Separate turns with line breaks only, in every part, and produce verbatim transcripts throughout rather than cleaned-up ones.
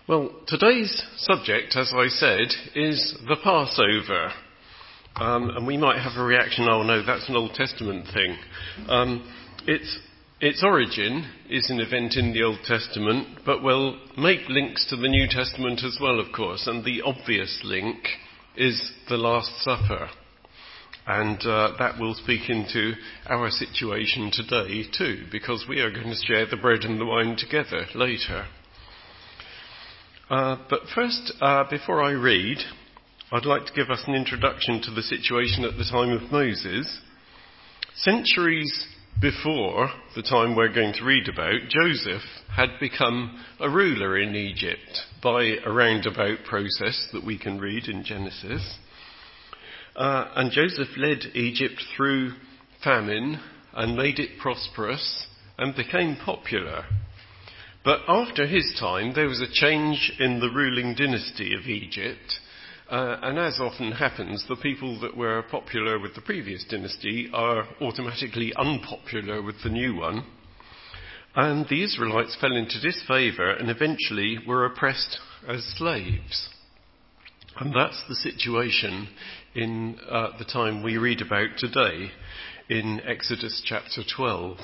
Well, today's subject, as I said, is the Passover. Um, and we might have a reaction, oh no, that's an Old Testament thing. Um, its, its origin is an event in the Old Testament, but we'll make links to the New Testament as well, of course. And the obvious link is the Last Supper. And uh, that will speak into our situation today too, because we are going to share the bread and the wine together later. Uh, but first, uh, before I read, I'd like to give us an introduction to the situation at the time of Moses. Centuries before the time we're going to read about, Joseph had become a ruler in Egypt by a roundabout process that we can read in Genesis. Uh, and Joseph led Egypt through famine and made it prosperous and became popular. But after his time, there was a change in the ruling dynasty of Egypt. Uh, and as often happens, the people that were popular with the previous dynasty are automatically unpopular with the new one. And the Israelites fell into disfavour and eventually were oppressed as slaves. And that's the situation in uh, the time we read about today in Exodus chapter twelve.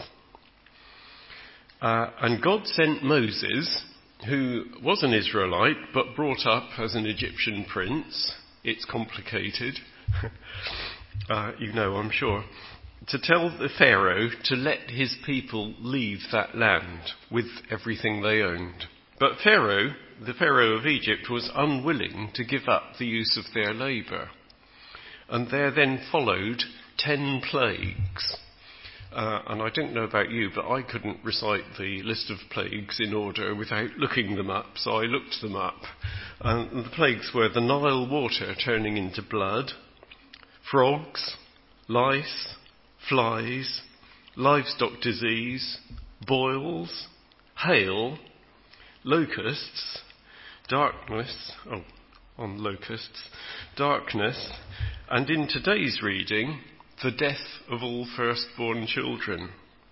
Uh, and God sent Moses, who was an Israelite but brought up as an Egyptian prince. It's complicated, uh, you know, I'm sure, to tell the Pharaoh to let his people leave that land with everything they owned. But Pharaoh, the Pharaoh of Egypt, was unwilling to give up the use of their labour. And there then followed ten plagues. Uh, and I don't know about you, but I couldn't recite the list of plagues in order without looking them up, so I looked them up. And the plagues were the Nile water turning into blood, frogs, lice, flies, livestock disease, boils, hail, locusts, darkness, oh, on locusts, darkness, and in today's reading, the death of all firstborn children.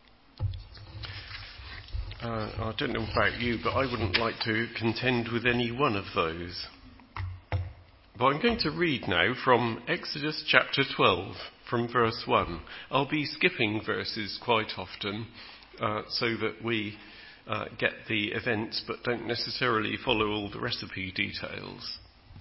Uh, I don't know about you, but I wouldn't like to contend with any one of those. But I'm going to read now from Exodus chapter twelve, from verse one. I'll be skipping verses quite often, uh, so that we uh, get the events, but don't necessarily follow all the recipe details.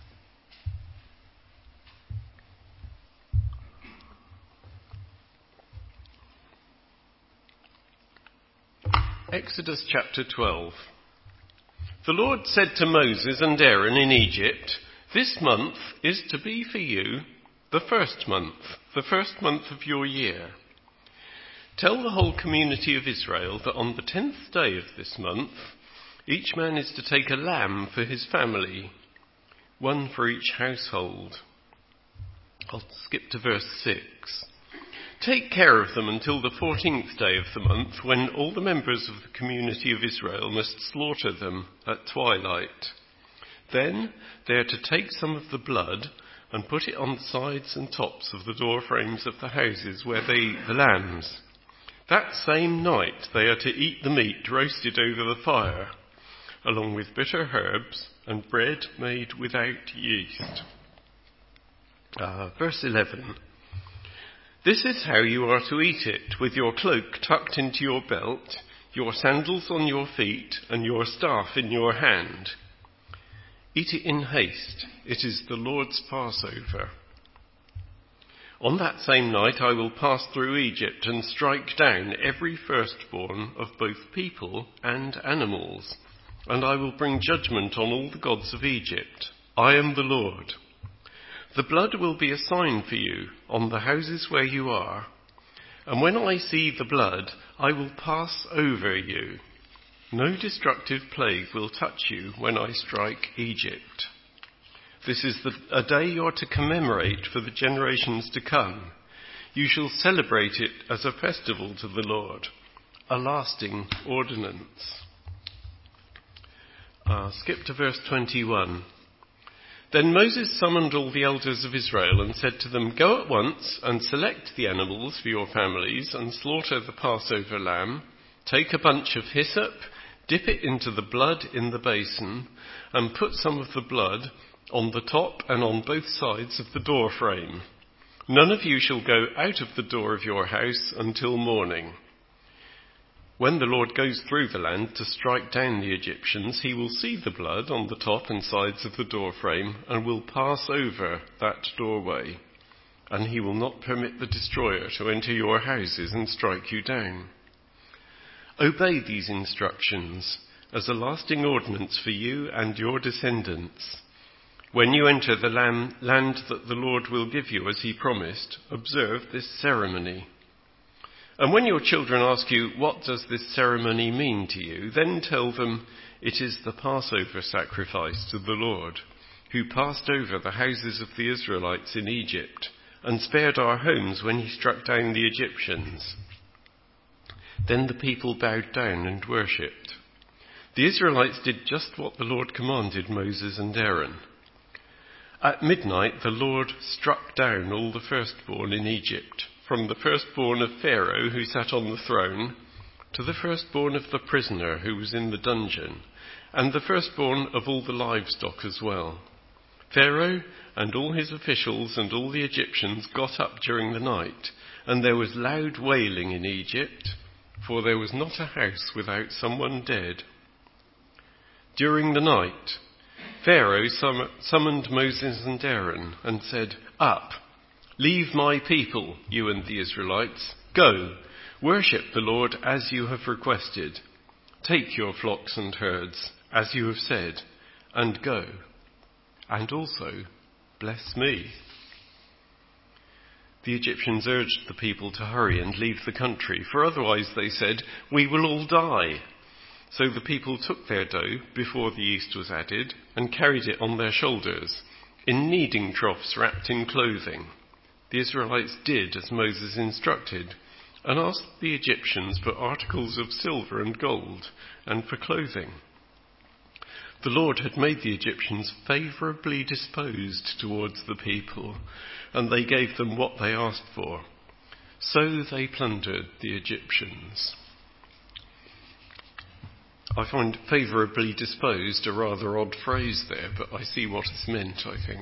Exodus chapter twelve. The Lord said to Moses and Aaron in Egypt, "This month is to be for you the first month, the first month of your year. Tell the whole community of Israel that on the tenth day of this month, each man is to take a lamb for his family, one for each household." I'll skip to verse six. "Take care of them until the fourteenth day of the month, when all the members of the community of Israel must slaughter them at twilight. Then they are to take some of the blood and put it on the sides and tops of the door frames of the houses where they eat the lambs. That same night they are to eat the meat roasted over the fire, along with bitter herbs and bread made without yeast." Uh, verse eleven. "This is how you are to eat it, with your cloak tucked into your belt, your sandals on your feet, and your staff in your hand. Eat it in haste. It is the Lord's Passover. On that same night I will pass through Egypt and strike down every firstborn of both people and animals, and I will bring judgment on all the gods of Egypt. I am the Lord. The blood will be a sign for you on the houses where you are, and when I see the blood, I will pass over you. No destructive plague will touch you when I strike Egypt. This is the, a day you are to commemorate for the generations to come. You shall celebrate it as a festival to the Lord, a lasting ordinance." Uh, skip to verse twenty-one. "Then Moses summoned all the elders of Israel and said to them, 'Go at once and select the animals for your families and slaughter the Passover lamb. Take a bunch of hyssop, Dip it into the blood in the basin and put some of the blood on the top and on both sides of the door frame. None of you shall go out of the door of your house until morning. When the Lord goes through the land to strike down the Egyptians, he will see the blood on the top and sides of the door frame and will pass over that doorway. And he will not permit the destroyer to enter your houses and strike you down. Obey these instructions as a lasting ordinance for you and your descendants. When you enter the land that the Lord will give you as he promised, observe this ceremony. And when your children ask you, what does this ceremony mean to you? Then tell them, it is the Passover sacrifice to the Lord, who passed over the houses of the Israelites in Egypt and spared our homes when he struck down the Egyptians. Then the people bowed down and worshipped. The Israelites did just what the Lord commanded Moses and Aaron. At midnight, the Lord struck down all the firstborn in Egypt, from the firstborn of Pharaoh who sat on the throne, to the firstborn of the prisoner who was in the dungeon, and the firstborn of all the livestock as well. Pharaoh and all his officials and all the Egyptians got up during the night, and there was loud wailing in Egypt, for there was not a house without someone dead. During the night, Pharaoh sum- summoned Moses and Aaron and said, "Up! Leave my people, you and the Israelites. Go, worship the Lord as you have requested. Take your flocks and herds, as you have said, and go. And also, bless me." The Egyptians urged the people to hurry and leave the country, for otherwise, they said, we will all die. So the people took their dough before the yeast was added and carried it on their shoulders, in kneading troughs wrapped in clothing. The Israelites did as Moses instructed, and asked the Egyptians for articles of silver and gold, and for clothing. The Lord had made the Egyptians favourably disposed towards the people, and they gave them what they asked for. So they plundered the Egyptians. I find favourably disposed a rather odd phrase there, but I see what is meant, I think.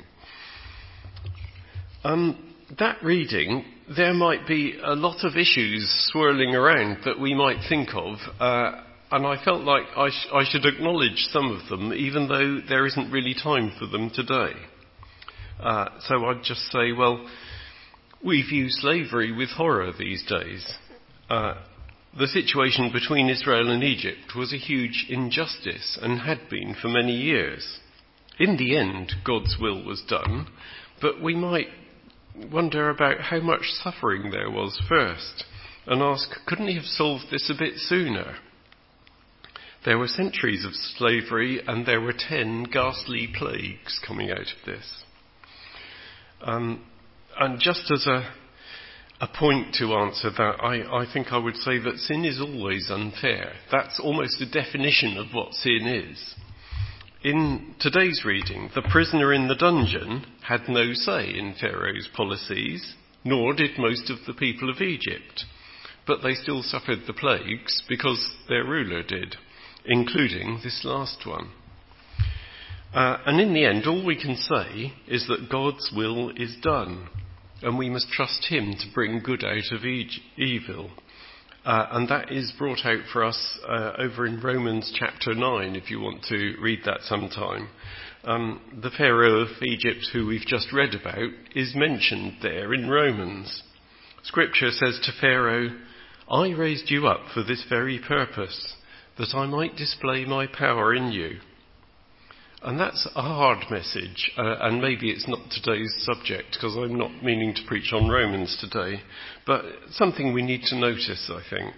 Um, that reading, there might be a lot of issues swirling around that we might think of, uh, and I felt like I, sh- I should acknowledge some of them, even though there isn't really time for them today. Uh, so I'd just say, well, we view slavery with horror these days. Uh, the situation between Israel and Egypt was a huge injustice and had been for many years. In the end, God's will was done, but we might wonder about how much suffering there was first and ask, couldn't he have solved this a bit sooner? There were centuries of slavery and there were ten ghastly plagues coming out of this. Um, and just as a, a point to answer that, I, I think I would say that sin is always unfair. That's almost a definition of what sin is. In today's reading, the prisoner in the dungeon had no say in Pharaoh's policies, nor did most of the people of Egypt. But they still suffered the plagues because their ruler did, including this last one. Uh, and in the end, all we can say is that God's will is done, and we must trust him to bring good out of e- evil. Uh, and that is brought out for us uh, over in Romans chapter nine, if you want to read that sometime. Um, the Pharaoh of Egypt, who we've just read about, is mentioned there in Romans. Scripture says to Pharaoh, "I raised you up for this very purpose, that I might display my power in you." And that's a hard message, uh, and maybe it's not today's subject, because I'm not meaning to preach on Romans today, but something we need to notice, I think.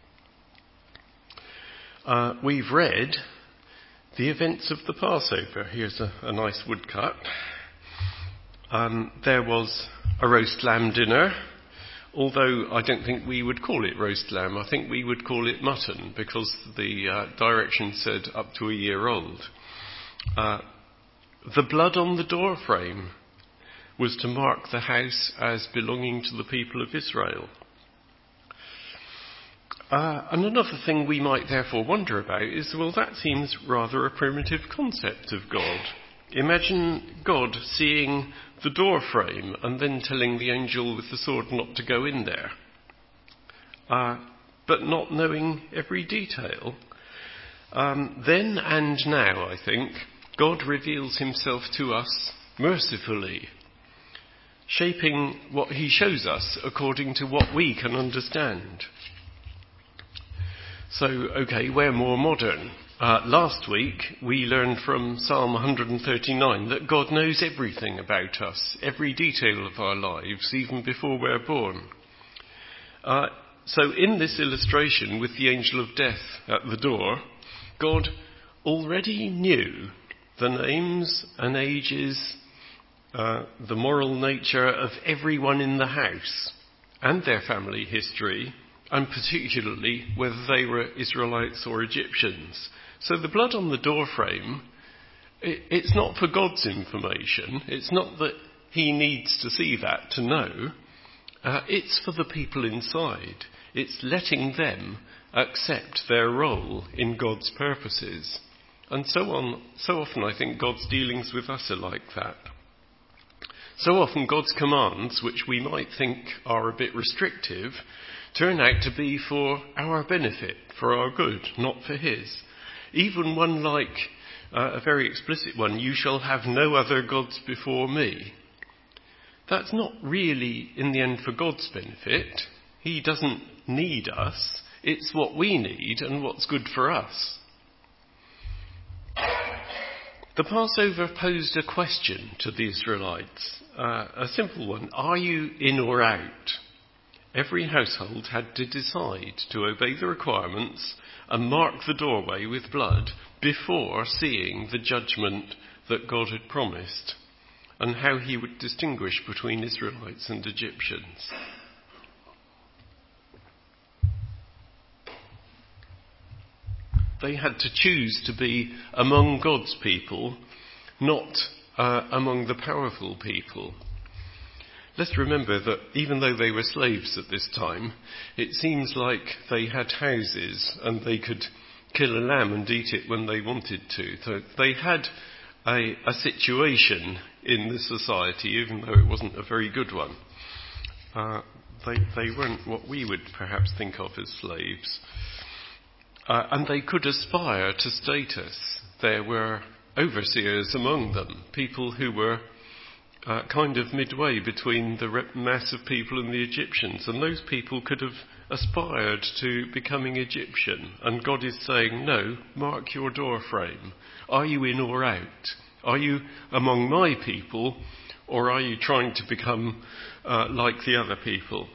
Uh, we've read the events of the Passover. Here's a, a nice woodcut. Um, there was a roast lamb dinner, although I don't think we would call it roast lamb. I think we would call it mutton, because the uh, direction said up to a year old. Uh, the blood on the door frame was to mark the house as belonging to the people of Israel. Uh, and another thing we might therefore wonder about is, well, that seems rather a primitive concept of God. Imagine God seeing the door frame and then telling the angel with the sword not to go in there, uh, but not knowing every detail. Um, then and now, I think, God reveals himself to us mercifully, shaping what he shows us according to what we can understand. So, okay, we're more modern. Uh, last week, we learned from Psalm one thirty-nine that God knows everything about us, every detail of our lives, even before we're born. Uh, so in this illustration with the angel of death at the door, God already knew the names and ages, uh, the moral nature of everyone in the house and their family history, and particularly whether they were Israelites or Egyptians. So the blood on the doorframe, it, it's not for God's information. It's not that he needs to see that to know. Uh, it's for the people inside. It's letting them accept their role in God's purposes. And so on. So often I think God's dealings with us are like that. So often God's commands, which we might think are a bit restrictive, turn out to be for our benefit, for our good, not for his. Even one like uh, a very explicit one, you shall have no other gods before me. That's not really in the end for God's benefit. He doesn't need us. It's what we need and what's good for us. The Passover posed a question to the Israelites, uh, a simple one. Are you in or out? Every household had to decide to obey the requirements and mark the doorway with blood before seeing the judgment that God had promised and how he would distinguish between Israelites and Egyptians. They had to choose to be among God's people, not uh, among the powerful people. Let's remember that even though they were slaves at this time, it seems like they had houses and they could kill a lamb and eat it when they wanted to. So they had a, a situation in the society, even though it wasn't a very good one. Uh, they, they weren't what we would perhaps think of as slaves. Uh, and they could aspire to status. There were overseers among them, people who were uh, kind of midway between the mass of people and the Egyptians. And those people could have aspired to becoming Egyptian. And God is saying, no, mark your door frame. Are you in or out? Are you among my people, or are you trying to become uh, like the other people?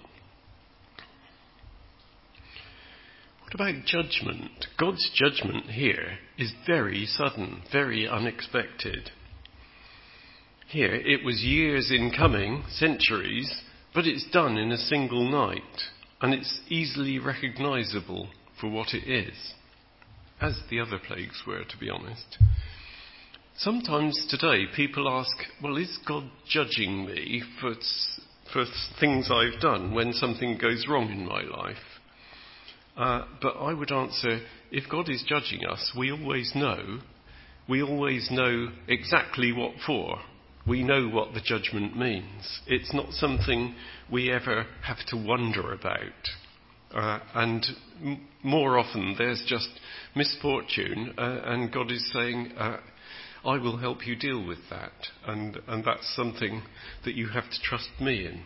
What about judgment? God's judgment here is very sudden, very unexpected. Here it was years in coming, centuries, but it's done in a single night, and it's easily recognisable for what it is, as the other plagues were, to be honest. Sometimes today people ask, well, is God judging me for, for things I've done when something goes wrong in my life? Uh, but I would answer, if God is judging us, we always know, we always know exactly what for. We know what the judgment means. It's not something we ever have to wonder about. Uh, and m- more often there's just misfortune, uh, and God is saying, uh, I will help you deal with that. And, and that's something that you have to trust me in.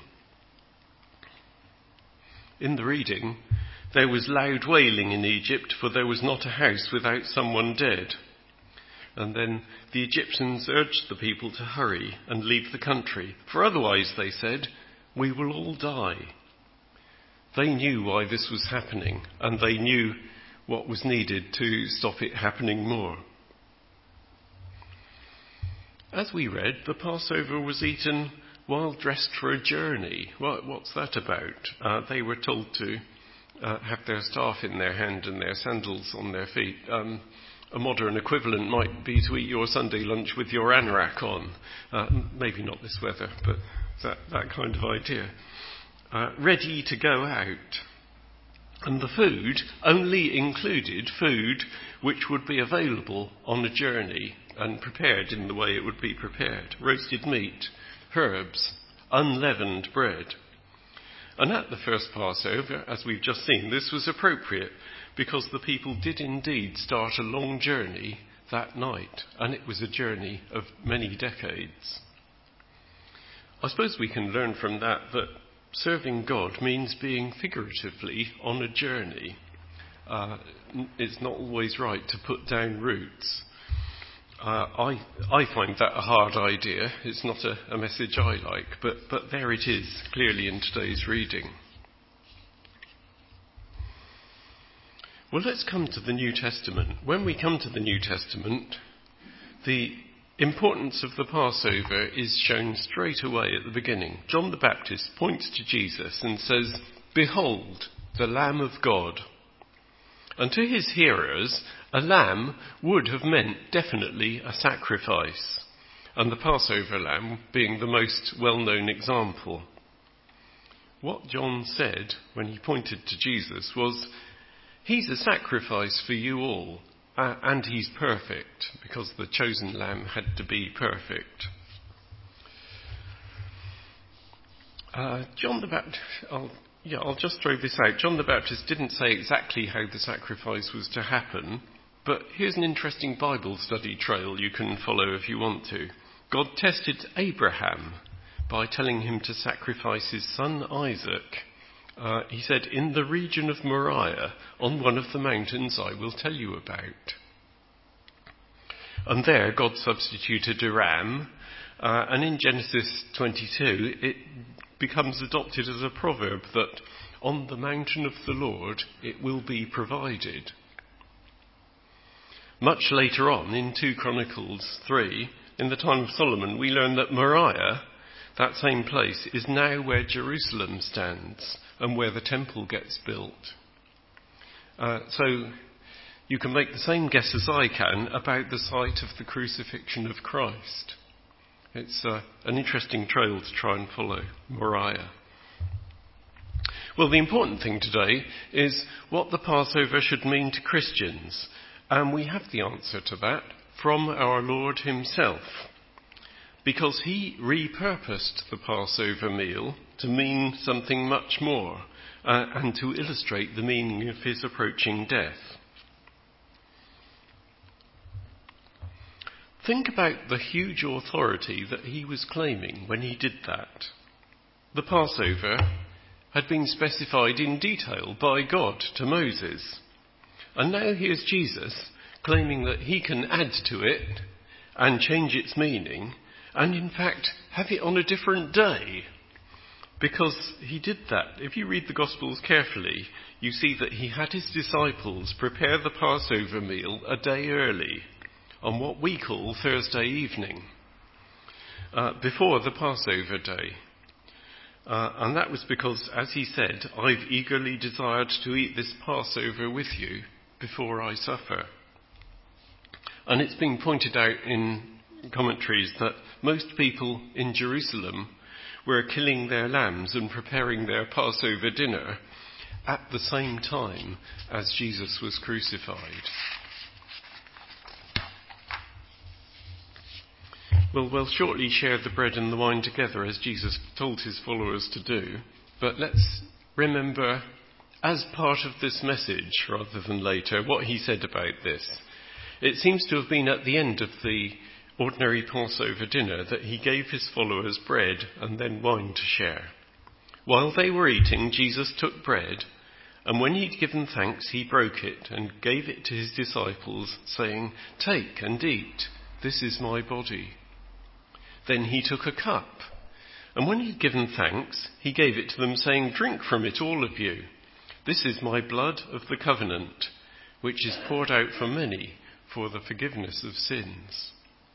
In the reading, there was loud wailing in Egypt, for there was not a house without someone dead. And then the Egyptians urged the people to hurry and leave the country, for otherwise, they said, we will all die. They knew why this was happening, and they knew what was needed to stop it happening more. As we read, the Passover was eaten while dressed for a journey. What, what's that about? Uh, they were told to Uh, have their staff in their hand and their sandals on their feet. Um, a modern equivalent might be to eat your Sunday lunch with your anorak on. Uh, maybe not this weather, but that, that kind of idea. Uh, ready to go out. And the food only included food which would be available on a journey and prepared in the way it would be prepared. Roasted meat, herbs, unleavened bread. And at the first Passover, as we've just seen, this was appropriate because the people did indeed start a long journey that night, and it was a journey of many decades. I suppose we can learn from that that serving God means being figuratively on a journey. Uh, it's not always right to put down roots. Uh, I, I find that a hard idea. It's not a, a message I like, but, but there it is, clearly in today's reading. Well, let's come to the New Testament. When we come to the New Testament, the importance of the Passover is shown straight away at the beginning. John the Baptist points to Jesus and says, "Behold, the Lamb of God." And to his hearers, a lamb would have meant definitely a sacrifice, and the Passover lamb being the most well-known example. What John said when he pointed to Jesus was, "He's a sacrifice for you all, uh, and he's perfect," because the chosen lamb had to be perfect. Uh, John the Baptist, I'll, yeah, I'll just throw this out. John the Baptist didn't say exactly how the sacrifice was to happen, but here's an interesting Bible study trail you can follow if you want to. God tested Abraham by telling him to sacrifice his son Isaac. Uh, he said, "In the region of Moriah, on one of the mountains I will tell you about." And there God substituted a ram, uh, and in Genesis twenty-two it becomes adopted as a proverb that on the mountain of the Lord it will be provided. Much later on, in Second Chronicles three, in the time of Solomon, we learn that Moriah, that same place, is now where Jerusalem stands and where the temple gets built. Uh, so you can make the same guess as I can about the site of the crucifixion of Christ. It's uh, an interesting trail to try and follow, Moriah. Well, the important thing today is what the Passover should mean to Christians, and we have the answer to that from our Lord himself, because he repurposed the Passover meal to mean something much more, uh, and to illustrate the meaning of his approaching death. Think about the huge authority that he was claiming when he did that. The Passover had been specified in detail by God to Moses. And now here's Jesus claiming that he can add to it and change its meaning, and in fact have it on a different day. Because he did that. If you read the Gospels carefully, you see that he had his disciples prepare the Passover meal a day early, on what we call Thursday evening, uh, before the Passover day. Uh, and that was because, as he said, "I've eagerly desired to eat this Passover with you before I suffer." And it's been pointed out in commentaries that most people in Jerusalem were killing their lambs and preparing their Passover dinner at the same time as Jesus was crucified. Well, we'll shortly share the bread and the wine together as Jesus told his followers to do, but let's remember, as part of this message rather than later, what he said about this. It seems to have been at the end of the ordinary Passover dinner that he gave his followers bread and then wine to share. While they were eating, Jesus took bread, and when he'd given thanks, he broke it and gave it to his disciples, saying, "Take and eat, this is my body." Then he took a cup, and when he'd given thanks, he gave it to them, saying, "Drink from it, all of you. This is my blood of the covenant, which is poured out for many for the forgiveness of sins."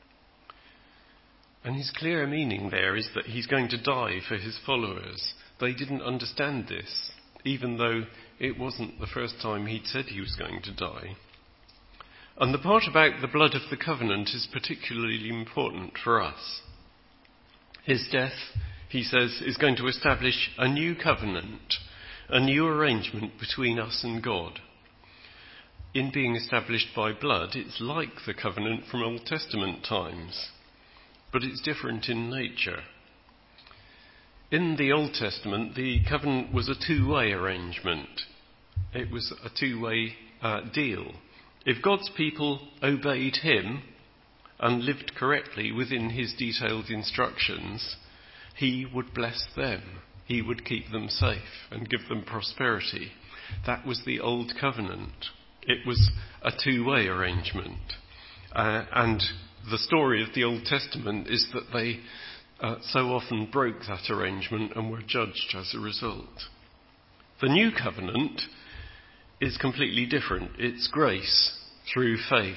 And his clear meaning there is that he's going to die for his followers. They didn't understand this, even though it wasn't the first time he'd said he was going to die. And the part about the blood of the covenant is particularly important for us. His death, he says, is going to establish a new covenant, a new arrangement between us and God. In being established by blood, it's like the covenant from Old Testament times, but it's different in nature. In the Old Testament, the covenant was a two-way arrangement. It was a two-way uh, deal. If God's people obeyed him and lived correctly within his detailed instructions, he would bless them. He would keep them safe and give them prosperity. That was the Old Covenant. It was a two-way arrangement. Uh, and the story of the Old Testament is that they uh, so often broke that arrangement and were judged as a result. The New Covenant is completely different. It's grace through faith.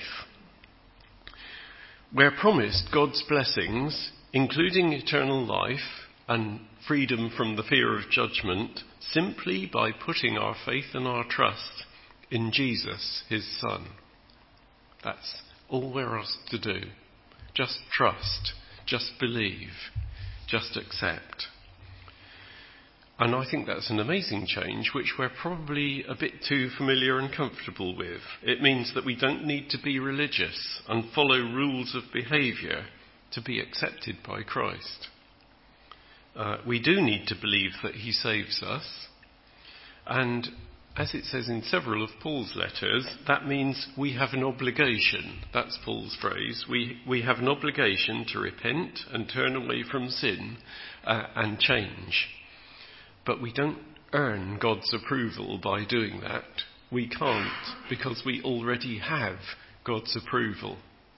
We're promised God's blessings, including eternal life and freedom from the fear of judgment, simply by putting our faith and our trust in Jesus, his Son. That's all we're asked to do. Just trust, just believe, just accept. And I think that's an amazing change, which we're probably a bit too familiar and comfortable with. It means that we don't need to be religious and follow rules of behaviour to be accepted by Christ. Uh, we do need to believe that he saves us. And as it says in several of Paul's letters, that means we have an obligation. That's Paul's phrase. We, we have an obligation to repent and turn away from sin uh, and change. But we don't earn God's approval by doing that. We can't, because we already have God's approval.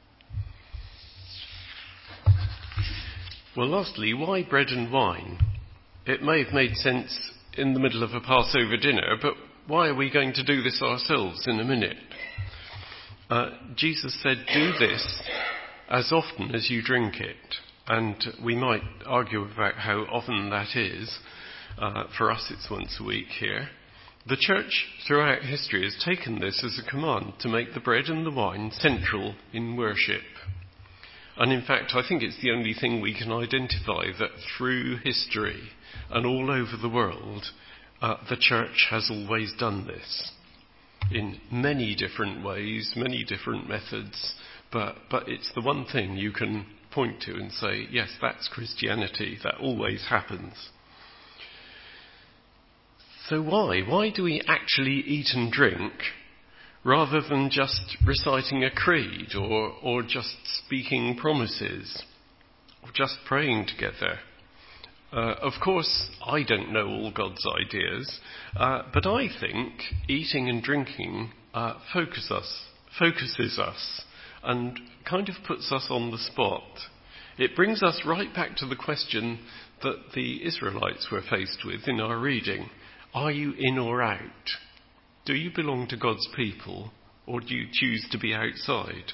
Well, lastly, why bread and wine? It may have made sense in the middle of a Passover dinner, but why are we going to do this ourselves in a minute? Uh, Jesus said, do this as often as you drink it. And we might argue about how often that is. Uh, for us, it's once a week here. The church throughout history has taken this as a command to make the bread and the wine central in worship. And in fact, I think it's the only thing we can identify that through history and all over the world, uh, the church has always done this in many different ways, many different methods, but, but it's the one thing you can point to and say, yes, that's Christianity, that always happens. So why? Why do we actually eat and drink rather than just reciting a creed or, or just speaking promises or just praying together? Uh, of course, I don't know all God's ideas, uh, but I think eating and drinking uh, focus us, focuses us and kind of puts us on the spot. It brings us right back to the question that the Israelites were faced with in our reading. Are you in or out? Do you belong to God's people, or do you choose to be outside?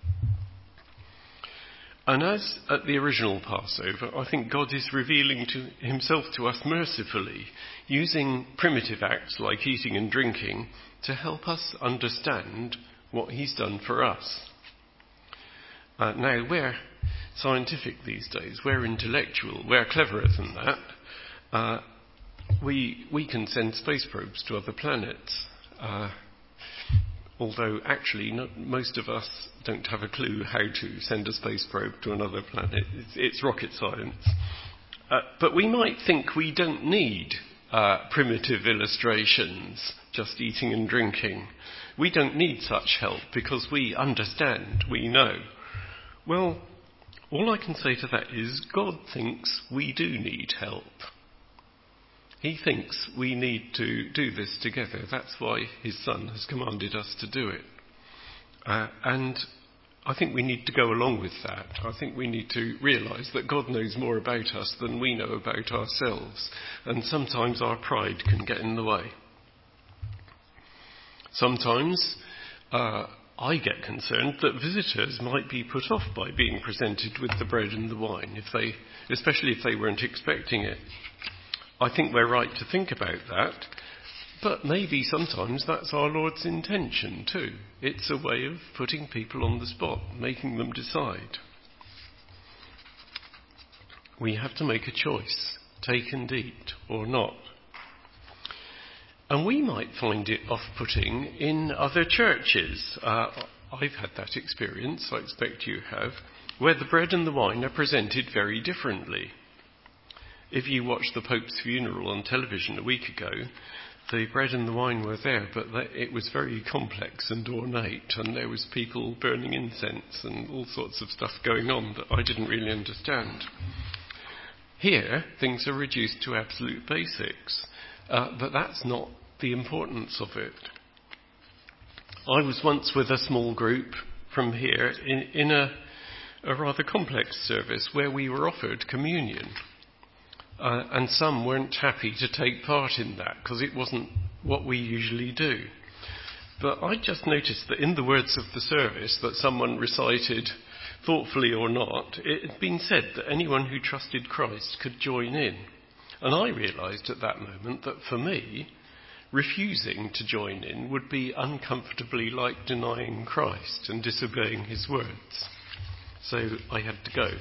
And as at the original Passover, I think God is revealing to himself to us mercifully, using primitive acts like eating and drinking to help us understand what he's done for us. Uh, now, we're scientific these days, we're intellectual, we're cleverer than that. Uh, We we can send space probes to other planets, uh, although actually not, most of us don't have a clue how to send a space probe to another planet. It's, it's rocket science. Uh, but we might think we don't need uh, primitive illustrations, just eating and drinking. We don't need such help because we understand, we know. Well, all I can say to that is God thinks we do need help. He thinks we need to do this together. That's why his Son has commanded us to do it. Uh, and I think we need to go along with that. I think we need to realise that God knows more about us than we know about ourselves. And sometimes our pride can get in the way. Sometimes uh, I get concerned that visitors might be put off by being presented with the bread and the wine, if they, especially if they weren't expecting it. I think we're right to think about that, but maybe sometimes that's our Lord's intention too. It's a way of putting people on the spot, making them decide. We have to make a choice, take and eat or not. And we might find it off-putting in other churches. Uh, I've had that experience, I expect you have, where the bread and the wine are presented very differently. If you watched the Pope's funeral on television a week ago, the bread and the wine were there, but it was very complex and ornate, and there was people burning incense and all sorts of stuff going on that I didn't really understand. Here, things are reduced to absolute basics, uh, but that's not the importance of it. I was once with a small group from here in, in a, a rather complex service where we were offered communion. Uh, and some weren't happy to take part in that because it wasn't what we usually do. But I just noticed that in the words of the service that someone recited, thoughtfully or not, it had been said that anyone who trusted Christ could join in. And I realised at that moment that for me, refusing to join in would be uncomfortably like denying Christ and disobeying his words. So I had to go.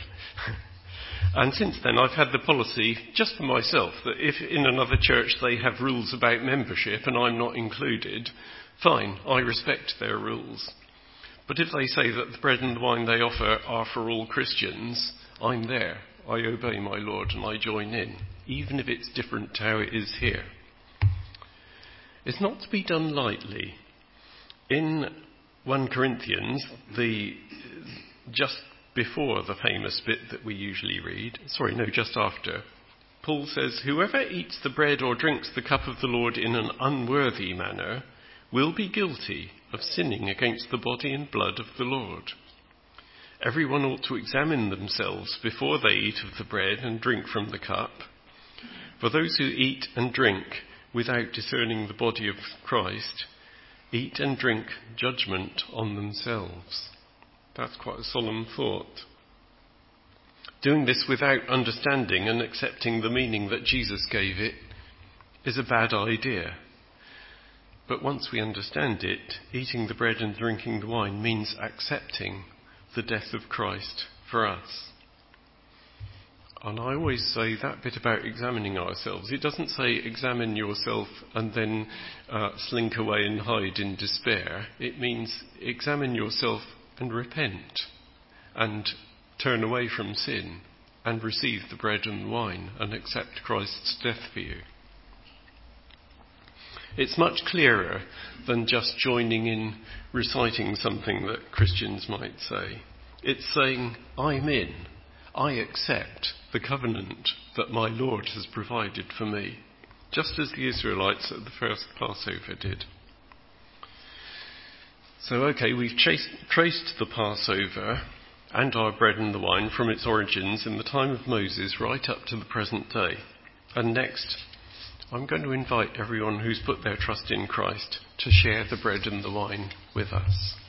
And since then I've had the policy, just for myself, that if in another church they have rules about membership and I'm not included, fine, I respect their rules. But if they say that the bread and the wine they offer are for all Christians, I'm there. I obey my Lord and I join in, even if it's different to how it is here. It's not to be done lightly. In First Corinthians, the just before the famous bit that we usually read, sorry, no, just after, Paul says, "Whoever eats the bread or drinks the cup of the Lord in an unworthy manner will be guilty of sinning against the body and blood of the Lord. Everyone ought to examine themselves before they eat of the bread and drink from the cup. For those who eat and drink without discerning the body of Christ eat and drink judgment on themselves." That's quite a solemn thought. Doing this without understanding and accepting the meaning that Jesus gave it is a bad idea. But once we understand it, eating the bread and drinking the wine means accepting the death of Christ for us. And I always say that bit about examining ourselves. It doesn't say examine yourself and then uh, slink away and hide in despair. It means examine yourself and repent and turn away from sin and receive the bread and wine and accept Christ's death for you. It's much clearer than just joining in reciting something that Christians might say. It's saying, I'm in. I accept the covenant that my Lord has provided for me, just as the Israelites at the first Passover did. So, okay, we've chased, traced the Passover and our bread and the wine from its origins in the time of Moses right up to the present day. And next, I'm going to invite everyone who's put their trust in Christ to share the bread and the wine with us.